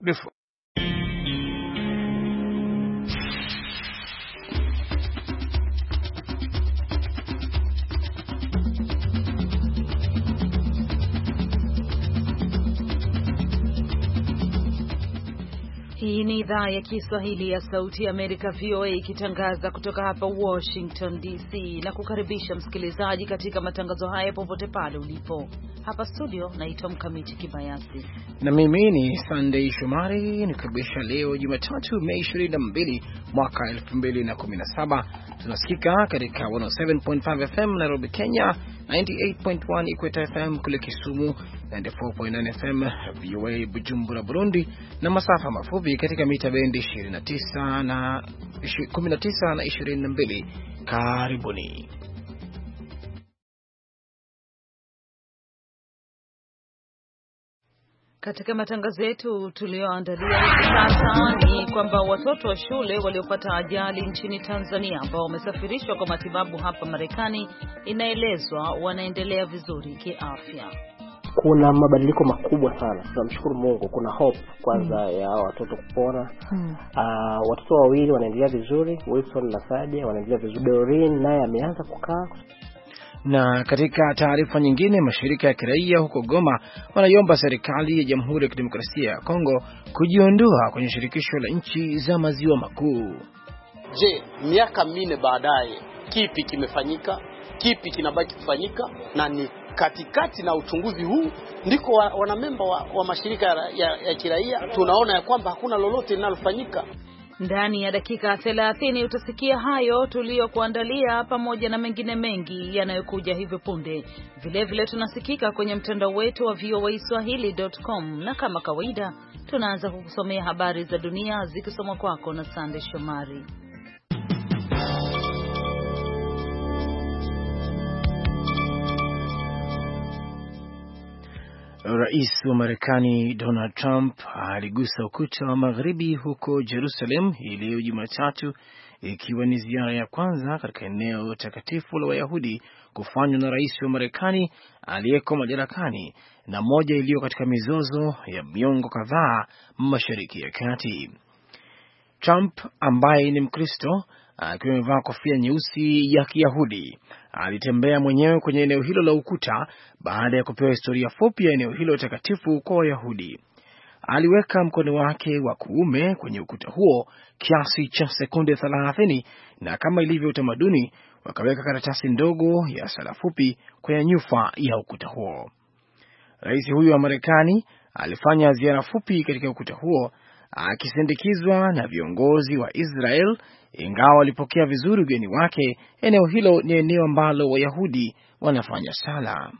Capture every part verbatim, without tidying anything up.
before. Hii ni idhaa ya Kiswahili ya Sauti ya Amerika V O A ikitangaza kutoka hapa Washington D C na kukaribisha msikilizaji katika matangazo haya popote pale ulipo. Hapa studio naitwa Mkamiti Kibayasi. Na mimi ni Sunday Shomari nikukaribisha leo Jumatatu Mei ishirini na mbili mwaka elfu mbili na kumi na saba. Tunasikika katika one oh seven point five F M Nairobi, Kenya, ninety-eight point one Ikweta F M kule Kisumu, ninety-four point nine F M V O A Bujumbura, Burundi, na masafa mafupi katika mita bendi ishirini na tisa na kumi na tisa na ishirini na mbili. Karibuni. Katika matangazo yetu tulioandalia hivi sasa ni kwamba watoto wa shule waliopata ajali nchini Tanzania ambao wamesafirishwa kwa matibabu hapa Marekani inaelezwa wanaendelea vizuri kiafya. Kuna mabadiliko makubwa sana. Tunamshukuru Mungu, kuna hope kwanza hmm. ya watoto kupona. Hmm. Uh, watoto wawili wanaendelea vizuri, Wilson na Sadia wanaendelea vizuri. Doreen naye ameanza kukaa. Na katika taarifa nyingine, mashirika ya kiraia huko Goma wanaiomba serikali ya Jamhuri ya Kidemokrasia ya Kongo kujiondoa kwenye shirikisho la nchi za maziwa makuu. Je, miaka minne baadaye kipi kimefanyika? Kipi kinabaki kufanyika? Na ni katikati na uchunguzi huu ndiko wanamemba wa, wa mashirika ya, ya, ya kiraia tunaona ya kwamba hakuna lolote linalofanyika. Ndani ya dakika thelathini utasikia hayo tuliyokuandalia pamoja na mengine mengi yanayokuja hivi punde. Vile vile tunasikika kwenye mtandao wetu wa V O A Swahili dot com, na kama kawaida tunaanza kukusomea habari za dunia zikisomwa kwako na Sande Shomari. Rais wa Marekani Donald Trump aligusa ukuta wa magharibi huko Jerusalem hii leo Jumatatu, ikiwa ni ziara ya kwanza katika eneo takatifu la Wayahudi kufanywa na rais wa Marekani aliyeko madarakani na moja iliyo katika mizozo ya miongo kadhaa Mashariki ya Kati. Trump ambaye ni Mkristo akiwa amevaa kofia nyeusi ya Kiyahudi alitembea mwenyewe kwenye eneo hilo la ukuta baada ya kupewa historia fupi ya eneo hilo takatifu kwa Wayahudi. Aliweka mkono wake wa kuume kwenye ukuta huo kiasi cha sekunde thelathini, na kama ilivyo utamaduni wakaweka karatasi ndogo ya sala fupi kwenye nyufa ya ukuta huo. Rais huyu wa Marekani alifanya ziara fupi katika ukuta huo akisindikizwa na viongozi wa Israel. Ingawa walipokea vizuri ugeni wake, eneo hilo ni eneo ambalo Wayahudi wanafanya sala.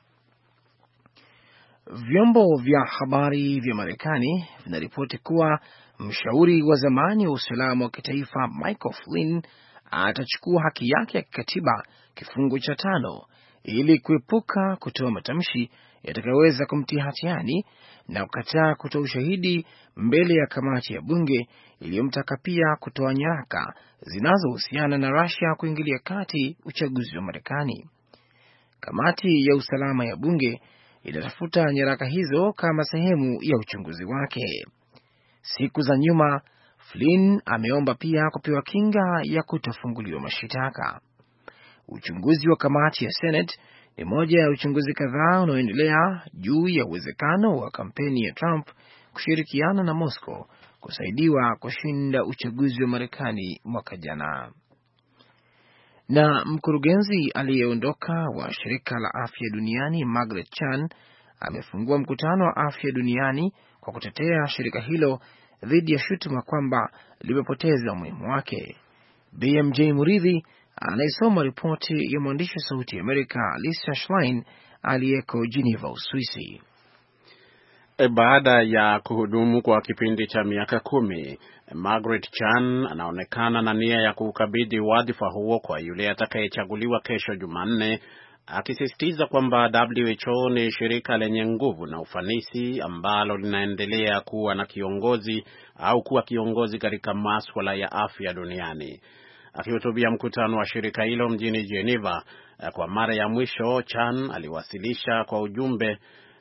Vyombo vya habari vya Marekani vinaripoti kuwa mshauri wa zamani wa usalama wa kitaifa Michael Flynn atachukua haki yake ya kikatiba kifungu cha tano ili kuepuka kutoa matamshi yatakayoweza kumtia hatiani na kukataa kutoa ushahidi mbele ya kamati ya bunge iliyomtaka pia kutoa nyaraka zinazohusiana na Russia kuingilia kati uchaguzi wa Marekani. Kamati ya usalama ya bunge inatafuta nyaraka hizo kama sehemu ya uchunguzi wake. Siku za nyuma, Flynn ameomba pia kupewa kinga ya kutofunguliwa mashitaka. Uchunguzi wa kamati ya Senate ni moja ya uchunguzi kadhaa unaoendelea juu ya uwezekano wa kampeni ya Trump kushirikiana na Moscow kusaidiwa kushinda uchaguzi wa Marekani mwaka jana. Na mkurugenzi aliyeondoka wa shirika la afya duniani Margaret Chan amefungua mkutano wa afya duniani kwa kutetea shirika hilo dhidi ya shutuma kwamba limepoteza umuhimu wake. B M J Muridhi anaisoma ripoti ya mwandishi wa Sauti ya Amerika Lisa Schlein aliyeko Geneva, Uswisi. E, baada ya kuhudumu kwa kipindi cha miaka kumi, Margaret Chan anaonekana na nia ya kukabidhi wadhifa huo kwa yule atakayechaguliwa kesho Jumanne, akisisitiza kwamba W H O ni shirika lenye nguvu na ufanisi ambalo linaendelea kuwa na kiongozi au kuwa kiongozi katika masuala ya afya duniani. Akihutubia mkutano wa shirika hilo mjini Geneva kwa mara ya mwisho, Chan aliwasilisha kwa ujumbe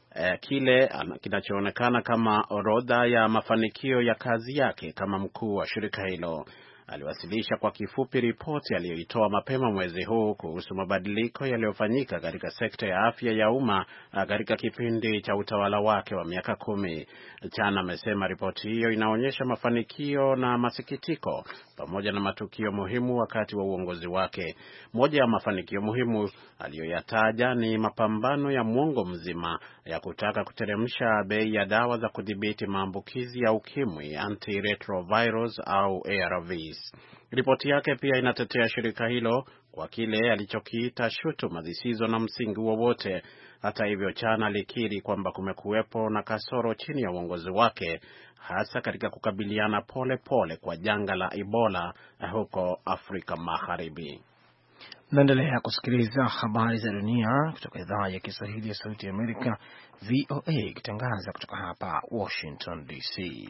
eh, kile kinachoonekana kama orodha ya mafanikio ya kazi yake kama mkuu wa shirika hilo. Aliwasilisha kwa kifupi ripoti aliyoitoa mapema mwezi huu kuhusu mabadiliko yaliyofanyika katika sekta ya afya ya umma katika kipindi cha utawala wake wa miaka kumi. Chan amesema ripoti hiyo inaonyesha mafanikio na masikitiko pamoja na matukio muhimu wakati wa uongozi wake. Moja ya mafanikio muhimu aliyoyataja ni mapambano ya mwongo mzima ya kutaka kuteremsha bei ya dawa za kudhibiti maambukizi ya ukimwi, antiretrovirals au A R Vs. Ripoti yake pia inatetea shirika hilo kwa kile alichokiita shutuma zisizo na msingi wowote. Hata hivyo, Chan alikiri kwamba kumekuwepo na kasoro chini ya uongozi wake, hasa katika kukabiliana pole pole kwa janga la Ebola huko Afrika Magharibi. Naendelea kusikiliza habari za dunia kutoka idhaa ya Kiswahili ya Sauti ya Amerika, V O A, ikitangaza kutoka hapa Washington D C.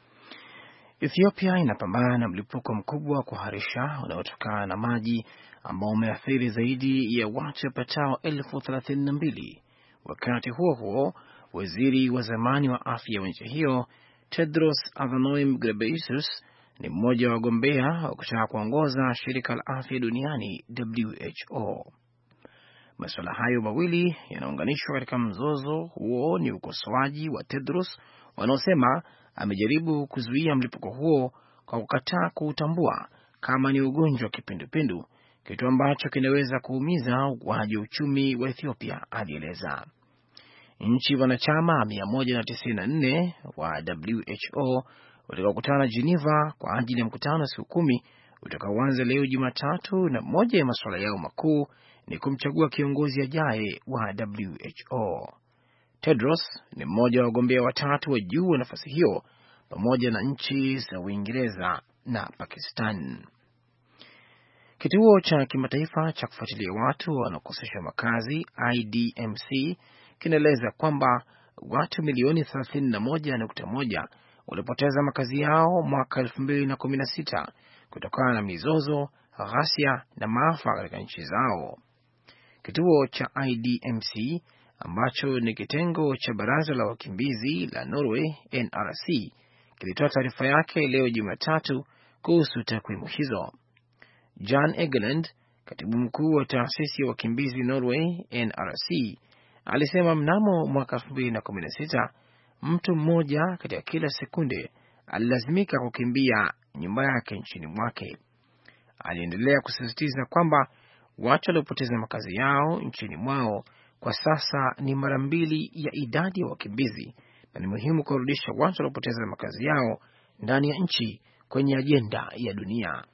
Ethiopia inapambana na mlipuko mkubwa wa kuharisha unaotokana na maji ambao umeathiri zaidi ya watu wapatao elfu thelathini na mbili. Wakati huo huo, waziri wa zamani wa afya wa nchi hiyo Tedros Adhanom Ghebreyesus ni mmoja wa wagombea wa kutaka kuongoza shirika la afya duniani W H O. Masuala hayo mawili yanaunganishwa katika mzozo huo. Ni ukosoaji wa Tedros wanaosema amejaribu kuzuia mlipuko huo kwa kukataa kuutambua kama ni ugonjwa wa kipindupindu, kitu ambacho kinaweza kuumiza ukuaji wa uchumi wa Ethiopia, alieleza. Nchi wanachama mia moja tisini na nne wa W H O watakutana Geneva kwa ajili ya mkutano siku kumi utakaoanza leo Jumatatu, na moja ya masuala yao makuu ni kumchagua kiongozi ajaye wa W H O. Tedros ni mmoja wa wagombea watatu wa juu wa nafasi hiyo pamoja na nchi za Uingereza na Pakistan. Kituo cha kimataifa cha kufuatilia watu wanaokoseshwa makazi I D M C kinaeleza kwamba watu milioni thelathini na moja nukta moja walipoteza makazi yao mwaka elfu mbili na kumi na sita kutokana na mizozo, ghasia na maafa katika nchi zao. Kituo cha I D M C ambacho ni kitengo cha baraza la wakimbizi la Norway N R C kilitoa taarifa yake leo Jumatatu kuhusu takwimu hizo. Jan Egeland, katibu mkuu wa taasisi ya wakimbizi Norway N R C, alisema mnamo mwaka elfu mbili na kumi na sita mtu mmoja katika kila sekunde alilazimika kukimbia nyumba yake nchini mwake. Aliendelea kusisitiza kwamba watu waliopoteza makazi yao nchini mwao kwa sasa ni mara mbili ya idadi ya wakimbizi, na ni muhimu kurudisha watu waliopoteza makazi yao ndani ya nchi kwenye ajenda ya dunia.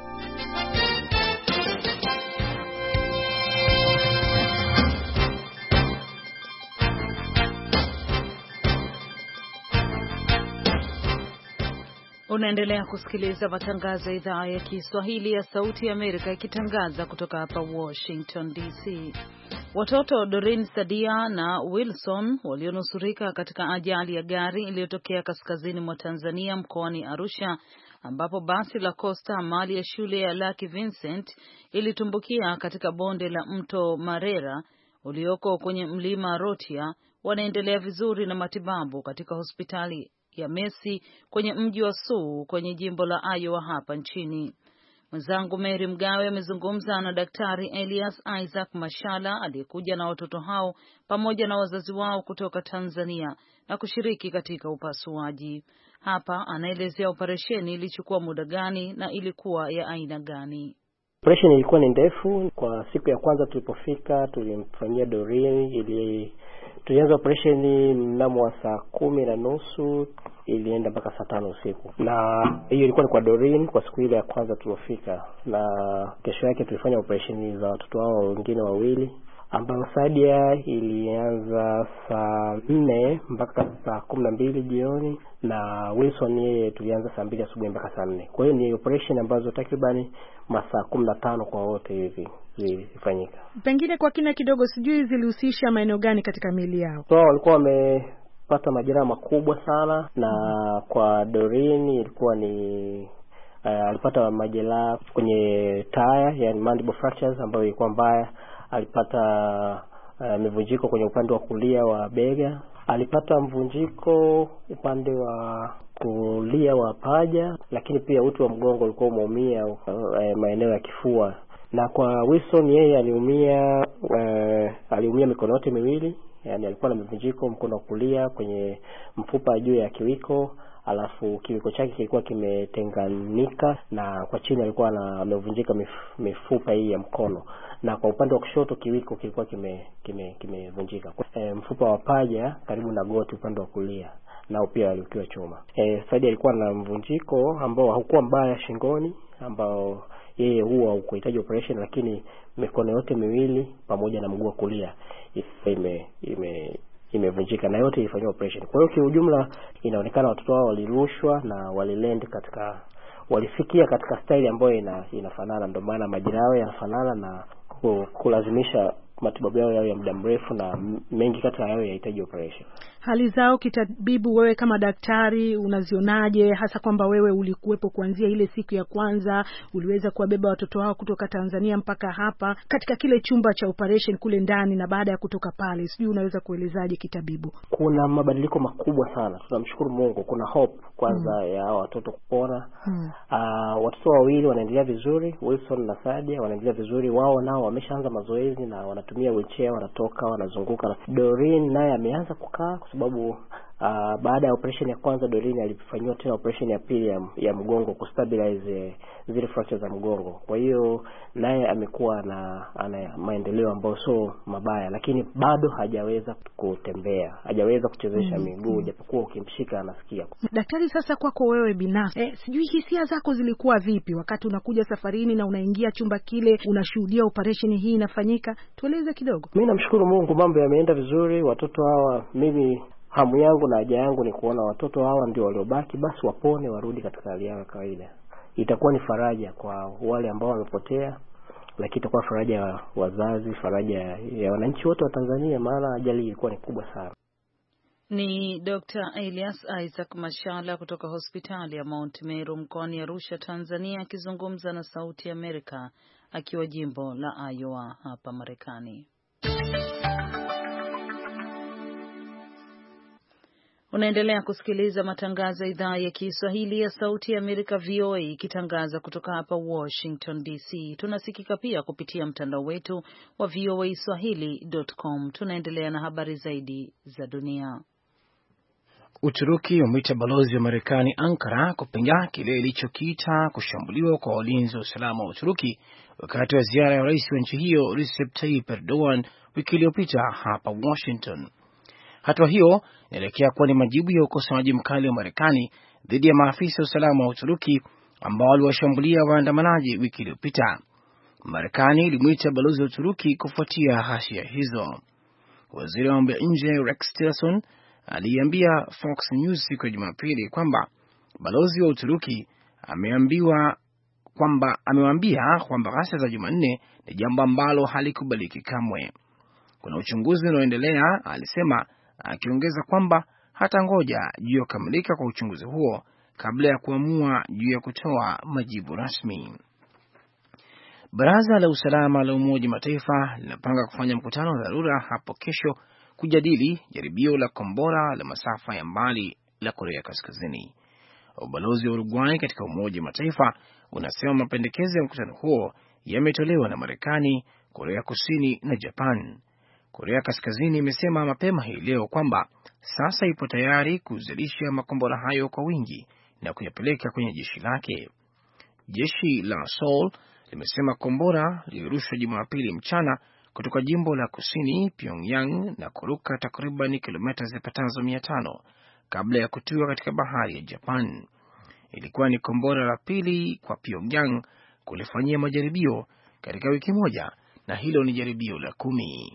Unaendelea kusikiliza matangazo ya idhaa ya Kiswahili ya Sauti ya Amerika ikitangaza kutoka hapa Washington D C. Watoto Doreen Sadia na Wilson walionusurika katika ajali ya gari iliyotokea kaskazini mwa Tanzania mkoani Arusha, ambapo basi la Costa mali ya shule ya Lucky Vincent ilitumbukia katika bonde la mto Marera ulioko kwenye mlima Rotia, wanaendelea vizuri na matibabu katika hospitali ya Messi kwenye mji wa Sioux kwenye jimbo la Iowa hapa nchini. Mwenzangu Mary Mgawe amezungumza na Daktari Elias Isaac Mashala aliyekuja na watoto hao pamoja na wazazi wao kutoka Tanzania na kushiriki katika upasuaji. Hapa anaelezea operesheni ilichukua muda gani na ilikuwa ya aina gani. Operation ilikuwa ni ndefu. Kwa siku ya kwanza tulipofika tulimfanyia Doreen, ili tulianza operation mnamo wa saa kumi na nusu ilienda mpaka saa tano usiku. Na hiyo ilikuwa ni kwa Doreen kwa siku ile ya kwanza tulipofika, na kesho yake tulifanya operation za watoto wao wengine wawili, ambayo Sadia ilianza saa nne mpaka saa kumi na mbili jioni, na Wilson yeye tulianza saa mbili asubuhi mpaka saa nne. Kwa hiyo ni operation ambazo takribani masaa kumi na tano kwa wote hivi zilifanyika. Pengine kwa kina kidogo, sijui zilihusisha maeneo gani katika miili yao? So walikuwa wamepata majeraha makubwa sana, na kwa Doreen ilikuwa ni uh, alipata majeraha kwenye taya, yani mandible fractures ambayo ilikuwa mbaya. Alipata mivunjiko kwenye upande wa kulia wa bega. Alipata mvunjiko upande wa kulia wa paja, lakini pia uti wa mgongo ulikuwa umeumia uh, maeneo ya kifua. Na kwa Wilson yeye aliumia uh, aliumia mikono yote miwili, yani alikuwa na mivunjiko mkono wa kulia kwenye mfupa juu ya kiwiko, alafu kiwiko chake kilikuwa kimetenganika, na kwa chini alikuwa na amevunjika mif, mifupa hii ya mkono. Na kwa upande wa kushoto kiwiko kilikuwa kime kimevunjika. Kime e, mfupa wa paja karibu na goti upande wa kulia nao pia alikiwa choma. Eh Saidi alikuwa na mvunjiko ambao haukuwa mbaya shingoni, ambao yeye huwa hukuhitaji operation, lakini mikono yote miwili pamoja na mguu wa kulia ime ime imevunjika na yote ilifanywa operation. Kwa hiyo kwa ujumla inaonekana watoto wao walirushwa na walilend katika walifikia katika style ambayo ina, inafanana, ndio maana majina yao yanafanana na kulazimisha matibabu yao yao ya muda mrefu, na mengi kati yao yanahitaji operation. Hali zao kitabibu, wewe kama daktari unazionaje, hasa kwamba wewe ulikuwepo kuanzia ile siku ya kwanza, uliweza kuwabeba watoto wao kutoka Tanzania mpaka hapa katika kile chumba cha operation kule ndani, na baada ya kutoka pale, sijui unaweza kuelezaje kitabibu? Kuna mabadiliko makubwa sana, tunamshukuru Mungu. Kuna hope kwanza hmm. ya watoto kupona. hmm. Uh, watoto wawili wanaendelea vizuri, Wilson na Sadia wanaendelea vizuri, wao nao wameshaanza mazoezi na wanatumia wheelchair, wanatoka wanazunguka. Doreen naye ameanza kukaa kwa sababu uh, baada ya operation ya kwanza Doreen alifanywa tena operation ya pili ya, ya mgongo kustabilize zile fractures za mgongo. Kwa hiyo naye amekuwa na ana maendeleo ambayo sio mabaya, lakini bado hajaweza kutembea, hajaweza kuchezesha mm, miguu, japokuwa ukimshika anasikia. Daktari, sasa kwako wewe binafsi, eh, sijui hisia zako zilikuwa vipi wakati unakuja safarini na unaingia chumba kile, unashuhudia operation hii inafanyika? Tueleze kidogo. Mimi namshukuru Mungu, mambo yameenda vizuri. Watoto hawa, mimi hamu yangu na haja yangu ni kuona watoto hawa ndio waliobaki basi wapone, warudi katika hali yao ya kawaida. Itakuwa ni faraja kwa wale ambao wamepotea, lakini itakuwa faraja ya wazazi, faraja ya wananchi wote wa Tanzania, maana ajali ilikuwa ni kubwa sana. Ni Doctor Elias Isaac Mashala kutoka hospitali ya Mount Meru mkoani Arusha, Tanzania, akizungumza na Sauti ya Amerika akiwa jimbo la Iowa hapa Marekani. Unaendelea kusikiliza matangazo ya idhaa ya Kiswahili ya Sauti ya Amerika V O A ikitangaza kutoka hapa Washington D C. Tunasikika pia kupitia mtandao wetu wa V O A swahili dot com. Tunaendelea na habari zaidi za dunia. Uturuki umeita balozi wa Marekani Ankara kupinga kile ilichokiita kushambuliwa kwa walinzi wa usalama wa Uturuki wakati wa ziara ya rais wa nchi hiyo Recep Tayyip Erdogan wiki iliyopita hapa Washington. Hatua hiyo inaelekea kuwa ni majibu ya ukosoaji mkali wa Marekani dhidi ya maafisa wa usalama wa Uturuki ambao waliwashambulia waandamanaji wiki iliyopita. Marekani ilimuita balozi wa Uturuki kufuatia ghasia hizo. Waziri wa mambo ya nje Rex Tillerson aliambia Fox News siku ya Jumapili kwamba balozi wa Uturuki ameambiwa kwamba amewaambia kwamba ghasia za Jumanne ni jambo ambalo halikubaliki kamwe. Kuna uchunguzi unaoendelea, alisema, akiongeza kwamba hata ngoja juu ya kukamilika kwa uchunguzi huo kabla ya kuamua juu ya kutoa majibu rasmi. Baraza la usalama la Umoja wa Mataifa linapanga kufanya mkutano wa dharura hapo kesho kujadili jaribio la kombora la masafa ya mbali la Korea Kaskazini. Ubalozi wa Uruguay katika Umoja wa Mataifa unasema mapendekezo ya mkutano huo yametolewa na Marekani, Korea Kusini na Japan. Korea Kaskazini imesema mapema hii leo kwamba sasa ipo tayari kuzalisha makombora hayo kwa wingi na kuyapeleka kwenye jeshi lake. Jeshi la Seoul limesema kombora lilirushwa Jumapili mchana kutoka jimbo la Kusini Pyongyang na kuruka takriban kilomita zipatazo mia tano kabla ya kutua katika bahari ya Japan. Ilikuwa ni kombora la pili kwa Pyongyang kulifanyia majaribio katika wiki moja, na hilo ni jaribio la kumi.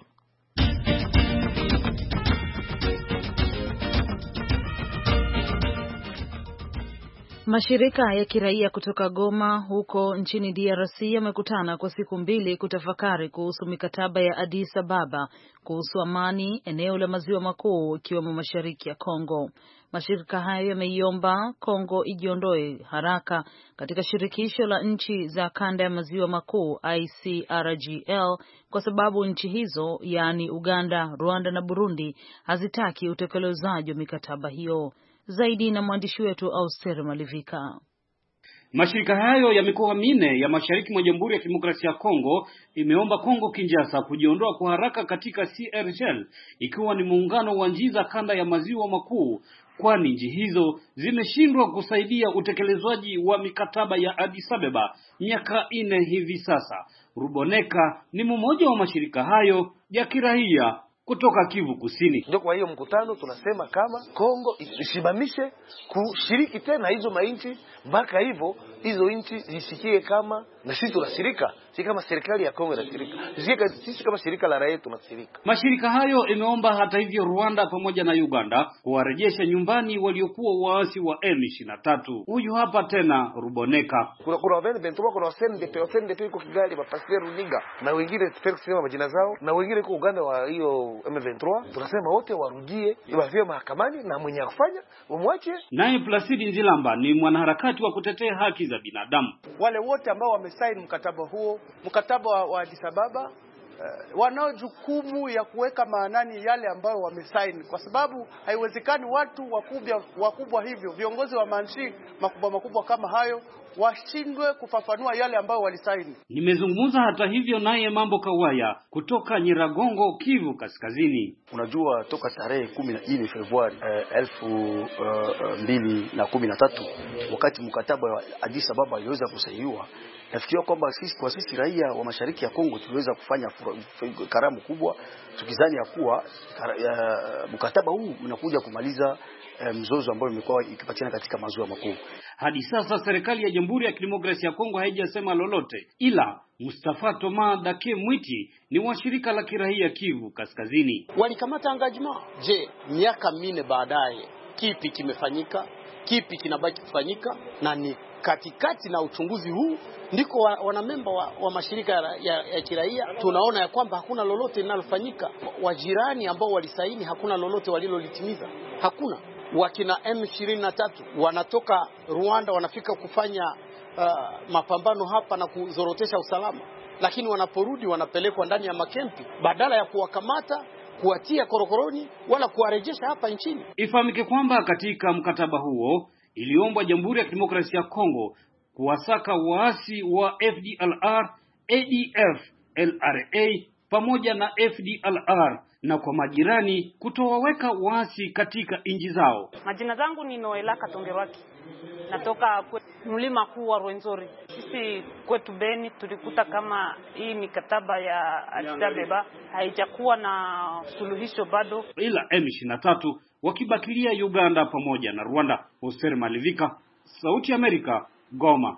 Mashirika ya kiraia kutoka Goma huko nchini D R C yamekutana kwa siku mbili kutafakari kuhusu mikataba ya Addis Ababa kuhusu amani eneo la maziwa makuu ikiwemo mashariki ya Kongo. Mashirika hayo yameiomba Kongo ijiondoe haraka katika shirikisho la nchi za kanda ya maziwa makuu I C R G L kwa sababu nchi hizo, yaani Uganda, Rwanda na Burundi, hazitaki utekelezaji wa mikataba hiyo. Zaidi na mwandishi wetu Auster Malivika. Mashirika hayo ya mikoa minne ya mashariki mwa Jamhuri ya Kidemokrasia ya Kongo imeomba Kongo Kinshasa kujiondoa kwa haraka katika C R G L, ikiwa ni muungano wa nchi za kanda ya maziwa makuu, kwani nchi hizo zimeshindwa kusaidia utekelezwaji wa mikataba ya Addis Ababa miaka nne hivi sasa. Ruboneka ni mmoja wa mashirika hayo ya kiraia kutoka Kivu Kusini. Ndio kwa hiyo mkutano tunasema kama Kongo isimamishe kushiriki tena hizo mainchi mpaka hivyo hizo inchi zisikie kama na sisi tunashirika, si kama serikali ya Kongo inashirika. Sisi sisi kama shirika la raia tunashirika. Mashirika hayo imeomba hata hivyo Rwanda pamoja na Uganda kuwarejesha nyumbani waliokuwa waasi wa M ishirini na tatu. Huyu hapa tena Ruboneka. Kuna kuna wale bentoa kuna wasende pe wasende pe iko Kigali bapasere Runinga na wengine tupeleke kusema majina zao na wengine kwa Uganda wa hiyo M ishirini na tatu. Tunasema wote warudie ibafie mahakamani na mwenye kufanya umwache. Naye Placide Nzilamba ni mwanaharakati wa kutetea haki za binadamu. Wale wote ambao wamesaini mkataba huo, mkataba wa, wa Addis Ababa, uh, wanao jukumu ya kuweka maanani yale ambayo wamesaini, kwa sababu haiwezekani watu wakubwa wakubwa hivyo, viongozi wa manchi makubwa makubwa kama hayo washindwe kufafanua yale ambayo walisaini. Nimezungumza hata hivyo naye Mambo Kawaya kutoka Nyiragongo, Kivu Kaskazini. Unajua toka tarehe kumi na nne Februari eh, elfu mbili na kumi na tatu wakati mkataba wa Addis Ababa uliweza kusainiwa, nafikiria kwamba sisi kwa sisi raia wa mashariki ya Kongo tuliweza kufanya karamu kubwa tukizani ya kuwa uh, mkataba huu unakuja kumaliza uh, mzozo ambao umekuwa ikipatikana katika maziwa makuu. Hadi sasa serikali ya Jamhuri ya Kidemokrasia ya Kongo haijasema lolote, ila Mustafa Toma Dake Mwiti ni wa shirika la kiraia Kivu Kaskazini. Walikamata engagement. Je, miaka minne baadaye kipi kimefanyika? Kipi kinabaki kufanyika? Na ni katikati na uchunguzi huu ndiko wa, wanamemba wa, wa mashirika ya, ya, ya kiraia tunaona ya kwamba hakuna lolote linalofanyika. Wajirani ambao walisaini hakuna lolote walilolitimiza. Hakuna. Wakina M ishirini na tatu wanatoka Rwanda wanafika kufanya uh, mapambano hapa na kuzorotesha usalama, lakini wanaporudi wanapelekwa ndani ya makempi badala ya kuwakamata, kuwatia korokoroni wala kuwarejesha hapa nchini. Ifahamike kwamba katika mkataba huo iliombwa Jamhuri ya Kidemokrasia ya Kongo kuwasaka waasi wa F D L R, A D F, L R A pamoja na F D L R na kwa majirani kutowaweka waasi katika inji zao. Majina zangu ni Noela Katongerwaki. Natoka mlima kuu wa Rwenzori. Sisi kwetu Beni tulikuta kama hii mikataba ya Addis Ababa haijakuwa na suluhisho bado. Ila M ishirini na tatu wakibakilia Uganda pamoja na Rwanda. Oster Malivika, Sauti ya Amerika, Goma.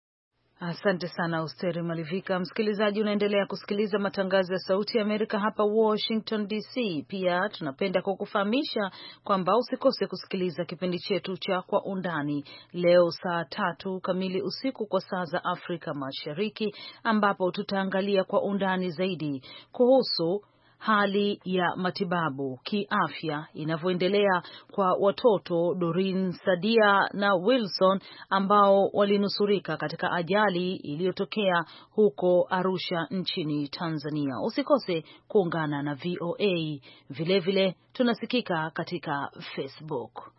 Asante sana Usteri Malivika. Msikilizaji, unaendelea kusikiliza matangazo ya Sauti ya Amerika hapa Washington D C. Pia tunapenda kukufahamisha kwamba usikose kusikiliza kipindi chetu cha Kwa Undani leo saa tatu kamili usiku kwa saa za Afrika Mashariki, ambapo tutaangalia kwa undani zaidi kuhusu hali ya matibabu kiafya inavyoendelea kwa watoto Doreen, Sadia na Wilson ambao walinusurika katika ajali iliyotokea huko Arusha nchini Tanzania. Usikose kuungana na V O A. Vile vile tunasikika katika Facebook.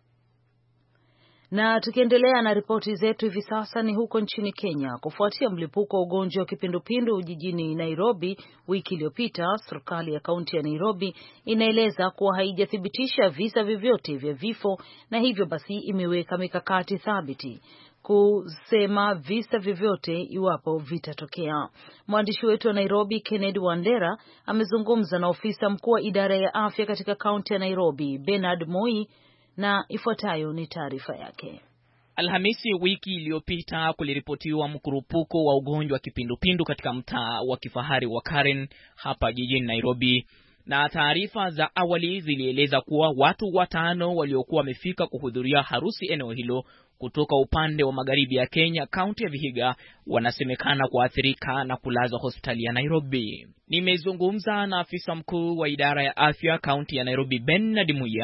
Na tukiendelea na ripoti zetu hivi sasa ni huko nchini Kenya. Kufuatia mlipuko wa ugonjwa wa kipindupindu jijini Nairobi wiki iliyopita, serikali ya kaunti ya Nairobi inaeleza kuwa haijathibitisha visa vyovyote vya vifo na hivyo basi imeweka mikakati thabiti kusema visa vyovyote iwapo vitatokea. Mwandishi wetu wa Nairobi Kennedy Wandera amezungumza na ofisa mkuu wa idara ya afya katika kaunti ya Nairobi Bernard Moi, na ifuatayo ni taarifa yake. Alhamisi wiki iliyopita kuliripotiwa mkurupuko wa ugonjwa wa kipindupindu katika mtaa wa kifahari wa Karen hapa jijini Nairobi, na taarifa za awali zilieleza kuwa watu watano waliokuwa wamefika kuhudhuria harusi eneo hilo kutoka upande wa magharibi ya Kenya, kaunti ya Vihiga, wanasemekana kuathirika na kulazwa hospitali ya Nairobi. Nimezungumza na afisa mkuu wa idara ya afya kaunti ya Nairobi Bernard Muya,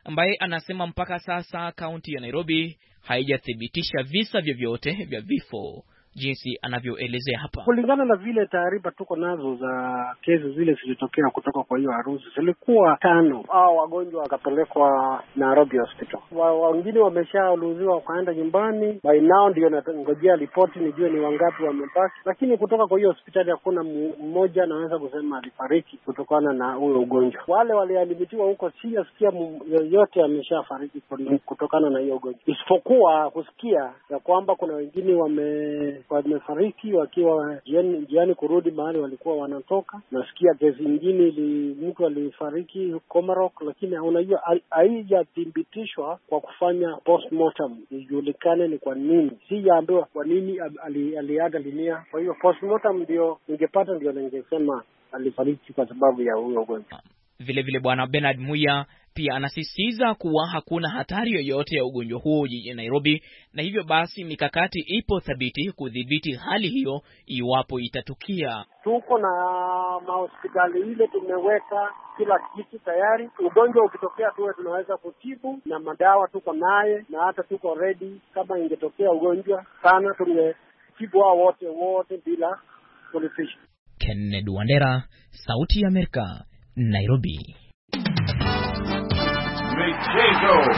ambaye anasema mpaka sasa kaunti ya Nairobi haijathibitisha visa vyovyote vya vifo, jinsi anavyoelezea hapa. Kulingana na vile taarifa tuko nazo za kesi zile zilitokea kutoka kwa hiyo harusi, zilikuwa tano. Hao wagonjwa wakapelekwa Nairobi hospital. Wengine wameshauluziwa kaenda nyumbani. By now ndio nangojea ripoti nijue ni wangapi wamebaki. Lakini kutoka kwa hiyo hospitali hakuna mmoja anaweza kusema alifariki kutokana na huyo ugonjwa. Wale waliadmitiwa huko sijasikia yote ameshafariki kutokana na hiyo ugonjwa. Isipokuwa kusikia ya kwamba kuna wengine wame wamefariki wakiwa jiani kurudi mahali walikuwa wanatoka. Nasikia kesi nyingine ili mtu alifariki Komarok, lakini unajua haijathibitishwa kwa kufanya postmortem ijulikane ni kwa nini. Sijaambiwa kwa nini aliaga dunia. Kwa hiyo postmortem ndio ningepata ndio ningesema alifariki kwa sababu ya huyo ugonjwa. Vile vile Bwana Bernard Muya pia anasisitiza kuwa hakuna hatari yoyote ya ugonjwa huo jijini Nairobi, na hivyo basi mikakati ipo thabiti kudhibiti hali hiyo iwapo itatukia. Tuko na mahospitali ile tumeweka kila kitu tayari. Ugonjwa ukitokea tuwe tunaweza kutibu na madawa tuko naye, na hata tuko ready kama ingetokea ugonjwa sana tungetibu hao wote wote bila qualification. Kennedy Wandera, Sauti ya Amerika, Nairobi. Michezo.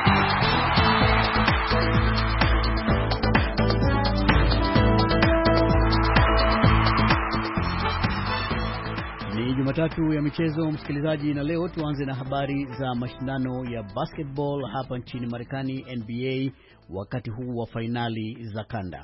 Ni Jumatatu ya michezo, msikilizaji, na leo tuanze na habari za mashindano ya basketball hapa nchini Marekani, N B A, wakati huu wa fainali za kanda.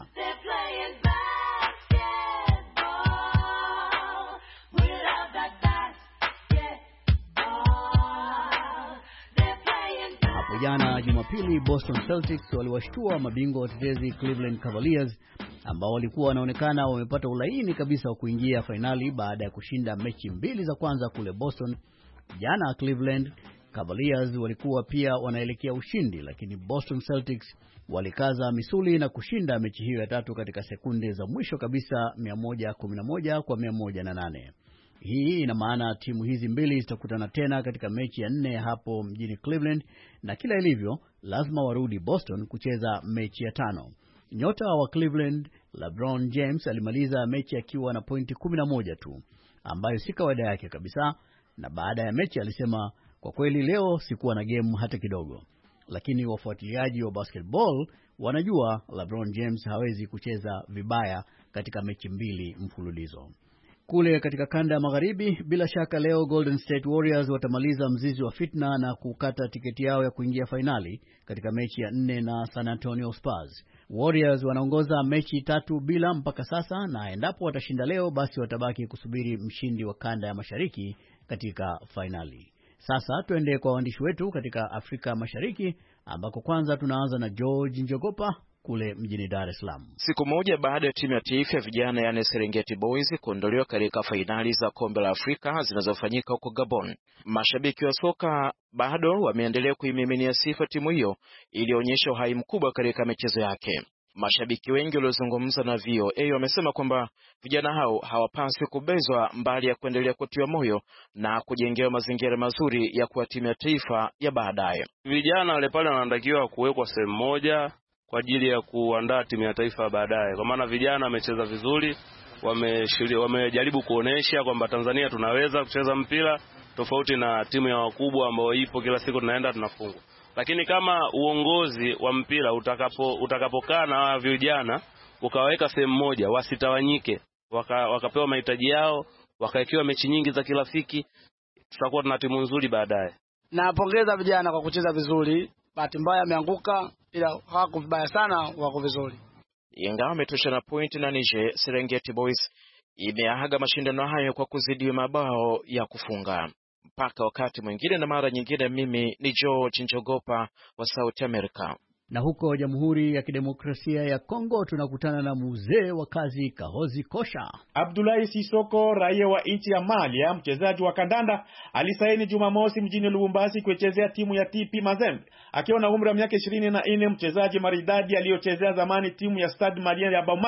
Jana Jumapili, Boston Celtics waliwashtua mabingwa watetezi Cleveland Cavaliers ambao walikuwa wanaonekana wamepata ulaini kabisa wa kuingia finali baada ya kushinda mechi mbili za kwanza kule Boston. Jana Cleveland Cavaliers walikuwa pia wanaelekea ushindi, lakini Boston Celtics walikaza misuli na kushinda mechi hiyo ya tatu katika sekunde za mwisho kabisa, mia moja kumi na moja kwa mia moja na nane. Hii ina maana timu hizi mbili zitakutana tena katika mechi ya nne hapo mjini Cleveland, na kila ilivyo lazima warudi Boston kucheza mechi ya tano. Nyota wa Cleveland LeBron James alimaliza mechi akiwa na pointi kumi na moja tu, ambayo si kawaida yake kabisa, na baada ya mechi alisema, kwa kweli leo sikuwa na game hata kidogo. Lakini wafuatiliaji wa basketball wanajua LeBron James hawezi kucheza vibaya katika mechi mbili mfululizo. Kule katika kanda ya magharibi, bila shaka leo Golden State Warriors watamaliza mzizi wa fitna na kukata tiketi yao ya kuingia finali katika mechi ya nne na San Antonio Spurs. Warriors wanaongoza mechi tatu bila mpaka sasa, na endapo watashinda leo basi watabaki kusubiri mshindi wa kanda ya mashariki katika finali. Sasa tuende kwa waandishi wetu katika Afrika Mashariki, ambako kwanza tunaanza na George Njogopa kule mjini Dar es Salaam. Siku moja baada ya timu ya taifa ya vijana yani Serengeti Boys kuondolewa katika fainali za kombe la Afrika zinazofanyika huko Gabon, mashabiki wa soka bado wameendelea kuimiminia sifa timu hiyo ilionyesha uhai mkubwa katika michezo yake. Mashabiki wengi waliozungumza na V O A wamesema kwamba vijana hao hawapaswi kubezwa, mbali ya kuendelea kutiwa moyo na kujengewa mazingira mazuri ya kuwa timu ya taifa ya baadaye. Vijana wale pale wanatakiwa kuwekwa sehemu moja kwa ajili ya kuandaa timu ya taifa baadaye, kwa maana vijana wamecheza vizuri, wamejaribu wame kuonesha kwamba Tanzania tunaweza kucheza mpira tofauti na timu ya wakubwa ambao ipo kila siku tunaenda tunafungwa. Lakini kama uongozi wa mpira utakapo utakapokaa na vijana ukawaweka sehemu moja, wasitawanyike, waka, wakapewa mahitaji yao, wakaekewa mechi nyingi za kirafiki, tutakuwa tuna timu nzuri baadaye. Napongeza vijana kwa kucheza vizuri. Bahati mbaya ameanguka, ila hawako vibaya sana, wako vizuri. Ingawa ametosha na point na Niger, Serengeti Boys imeaga mashindano hayo kwa kuzidiwa mabao ya kufunga. Mpaka wakati mwingine na mara nyingine, mimi ni George Njogopa wa South America. Na huko Jamhuri ya Kidemokrasia ya Kongo tunakutana na mzee wa kazi Kahozi Kosha. Abdullahi Sisoko, raia wa nchi ya Mali, mchezaji wa kandanda, alisaini Jumamosi mjini Lubumbashi kuchezea timu ya T P Mazembe. Akiwa na umri wa miaka ishirini na nne, mchezaji maridadi aliyochezea zamani timu ya Stade Malien ya Bamako.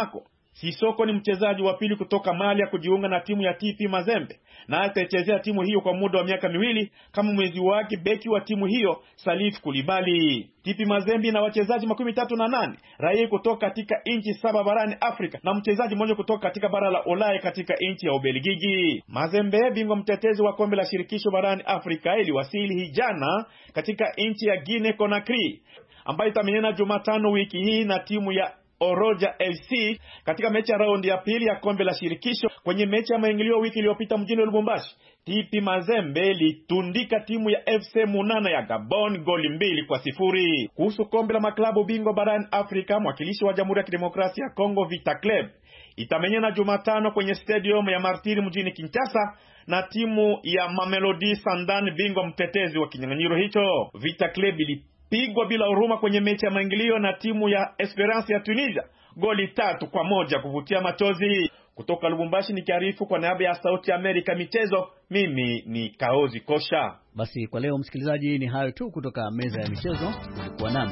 Sissoko ni mchezaji wa pili kutoka Mali kujiunga na timu ya T P Mazembe na atachezea timu hiyo kwa muda wa miaka miwili kama mwezi wake beki wa timu hiyo Salif Koulibaly. T P Mazembe na wachezaji makumi tatu na nane raia kutoka katika nchi saba barani Afrika na mchezaji mmoja kutoka katika bara la Ulaya katika nchi ya Ubelgiji. Mazembe, bingwa mtetezi wa kombe la shirikisho barani Afrika, iliwasili hijana katika nchi ya Guinea Conakry ambayo itamenyana Jumatano wiki hii na timu ya Oroja F C katika mechi ya raundi ya pili ya kombe la shirikisho. Kwenye mechi ya maingilio wiki iliyopita mjini Lubumbashi, T P Mazembe litundika timu ya F C Munana ya Gabon goli mbili kwa sifuri. Kuhusu kombe la maklabu bingwa barani Afrika, mwakilishi wa Jamhuri ya Kidemokrasia ya Kongo Vita Club itamenyana Jumatano kwenye stadium ya Martiri mjini Kinshasa na timu ya Mamelodi Sundowns, bingwa mtetezi wa kinyang'anyiro hicho. Vita Club ili pigwa bila huruma kwenye mechi ya maingilio na timu ya Esperance ya Tunisia goli tatu kwa moja kuvutia machozi. Kutoka Lubumbashi nikiarifu kwa niaba ya Sauti ya Amerika michezo, mimi ni Kaozi Kosha. Basi kwa leo msikilizaji, ni hayo tu kutoka meza ya michezo. Ulikuwa nami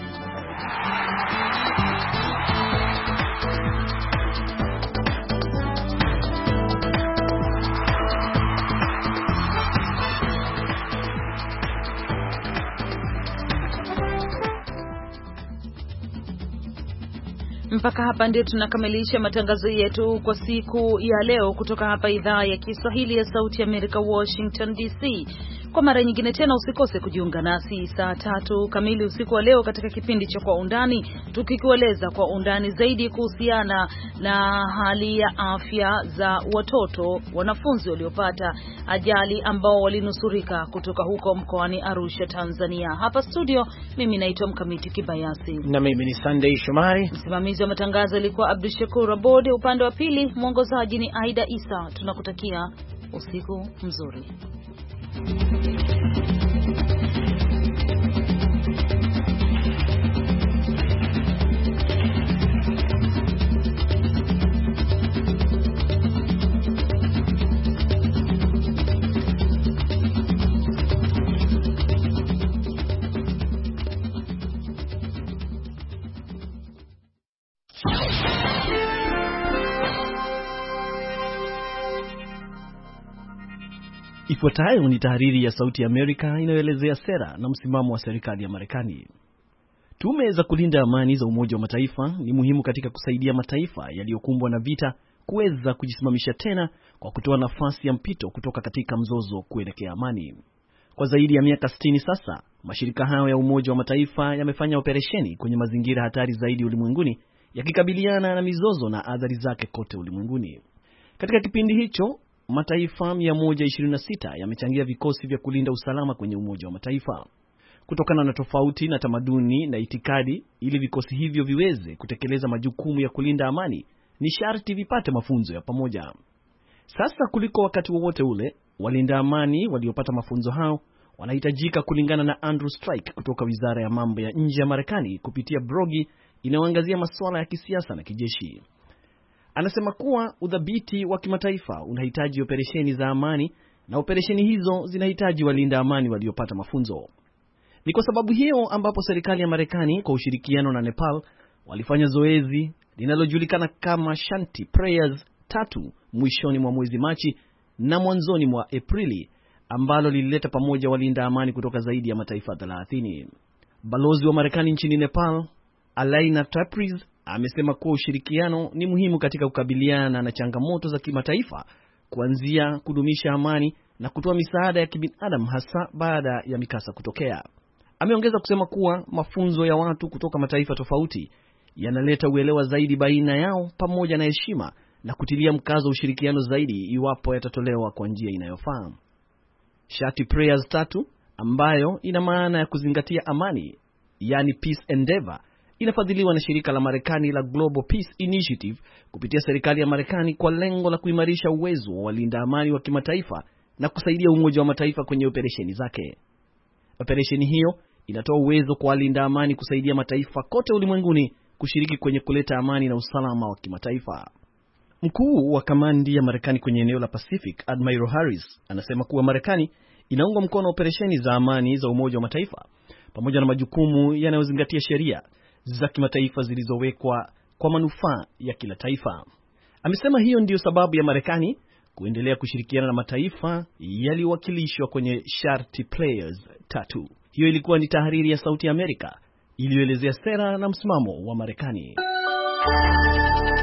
Mpaka hapa ndio tunakamilisha matangazo yetu kwa siku ya leo kutoka hapa idhaa ya Kiswahili ya Sauti ya Amerika, Washington D C. Kwa mara nyingine tena usikose kujiunga nasi saa tatu kamili usiku wa leo katika kipindi cha Kwa Undani, tukikueleza kwa undani zaidi kuhusiana na hali ya afya za watoto wanafunzi waliopata ajali ambao walinusurika kutoka huko mkoani Arusha, Tanzania. Hapa studio mimi naitwa Mkamiti Kibayasi na mimi ni Sunday Shomari. Msimamizi wa matangazo alikuwa Abdul Shakur Abode, upande wa pili mwongozaji ni Aida Isa. Tunakutakia usiku mzuri. Ifuatayo ni tahariri ya Sauti ya Amerika inayoelezea sera na msimamo wa serikali ya Marekani. Tume za kulinda amani za Umoja wa Mataifa ni muhimu katika kusaidia mataifa yaliyokumbwa na vita kuweza kujisimamisha tena kwa kutoa nafasi ya mpito kutoka katika mzozo kuelekea amani. Kwa zaidi ya miaka sitini sasa, mashirika hayo ya Umoja wa Mataifa yamefanya operesheni kwenye mazingira hatari zaidi ulimwenguni, yakikabiliana na mizozo na athari zake kote ulimwenguni. Katika kipindi hicho, mataifa mia moja ishirini na sita yamechangia vikosi vya kulinda usalama kwenye Umoja wa Mataifa. Kutokana na tofauti na tamaduni na itikadi, ili vikosi hivyo viweze kutekeleza majukumu ya kulinda amani, ni sharti vipate mafunzo ya pamoja. Sasa kuliko wakati wowote ule, walinda amani waliopata mafunzo hao wanahitajika, kulingana na Andrew Strike kutoka Wizara ya Mambo ya Nje ya Marekani kupitia blogi inayoangazia masuala ya kisiasa na kijeshi. Anasema kuwa udhabiti wa kimataifa unahitaji operesheni za amani, na operesheni hizo zinahitaji walinda amani waliopata mafunzo. Ni kwa sababu hiyo ambapo serikali ya Marekani kwa ushirikiano na Nepal walifanya zoezi linalojulikana kama Shanti Prayers tatu mwishoni mwa mwezi Machi na mwanzoni mwa Aprili, ambalo lilileta pamoja walinda amani kutoka zaidi ya mataifa thelathini. Balozi wa Marekani nchini Nepal, Alaina Tapriz, amesema kuwa ushirikiano ni muhimu katika kukabiliana na changamoto za kimataifa, kuanzia kudumisha amani na kutoa misaada ya kibinadamu, hasa baada ya mikasa kutokea. Ameongeza kusema kuwa mafunzo ya watu kutoka mataifa tofauti yanaleta uelewa zaidi baina yao pamoja na heshima, na kutilia mkazo ushirikiano zaidi iwapo yatatolewa kwa njia inayofaa. Shati Prayers tatu, ambayo ina maana ya kuzingatia amani, yani Peace Endeavor, inafadhiliwa na shirika la Marekani la Global Peace Initiative kupitia serikali ya Marekani kwa lengo la kuimarisha uwezo wa walinda amani wa kimataifa na kusaidia Umoja wa Mataifa kwenye operesheni zake. Operesheni hiyo inatoa uwezo kwa walinda amani kusaidia mataifa kote ulimwenguni kushiriki kwenye kuleta amani na usalama wa kimataifa. Mkuu wa kamandi ya Marekani kwenye eneo la Pacific, Admiral Harris, anasema kuwa Marekani inaunga mkono operesheni za amani za Umoja wa Mataifa pamoja na majukumu yanayozingatia sheria za kimataifa zilizowekwa kwa manufaa ya kila taifa. Amesema hiyo ndiyo sababu ya Marekani kuendelea kushirikiana na mataifa yaliyowakilishwa kwenye Sharti Players tatu. Hiyo ilikuwa ni tahariri ya Sauti ya Amerika iliyoelezea sera na msimamo wa Marekani.